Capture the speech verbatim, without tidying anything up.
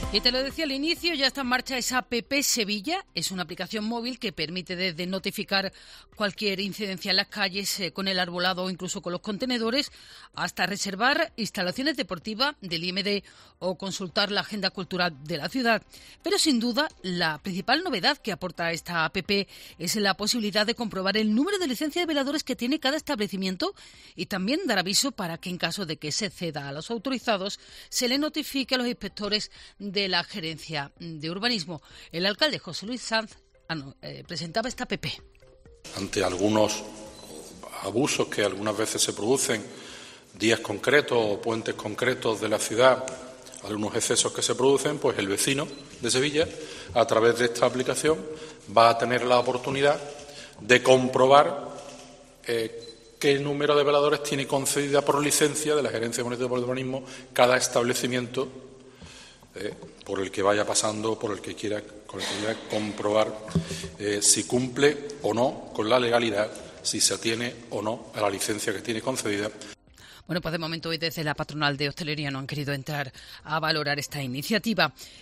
Y te lo decía al inicio, ya está en marcha esa app Sevilla. Es una aplicación móvil que permite desde notificar cualquier incidencia en las calles eh, con el arbolado o incluso con los contenedores, hasta reservar instalaciones deportivas del I M D o consultar la agenda cultural de la ciudad. Pero sin duda, la principal novedad que aporta esta app es la posibilidad de comprobar el número de licencia de veladores que tiene cada establecimiento y también dar aviso para que en caso de que se ceda a los autorizados, se le notifique a los inspectores de de la Gerencia de Urbanismo. El alcalde José Luis Sanz ah, no, eh, presentaba esta app. Ante algunos abusos que algunas veces se producen, días concretos o puentes concretos de la ciudad, algunos excesos que se producen, pues el vecino de Sevilla, a través de esta aplicación, va a tener la oportunidad de comprobar eh, qué número de veladores tiene concedida por licencia de la Gerencia Municipal de Urbanismo cada establecimiento Eh, por el que vaya pasando, por el que quiera, con el que quiera comprobar eh, si cumple o no con la legalidad, si se atiene o no a la licencia que tiene concedida. Bueno, pues de momento hoy desde la patronal de hostelería no han querido entrar a valorar esta iniciativa.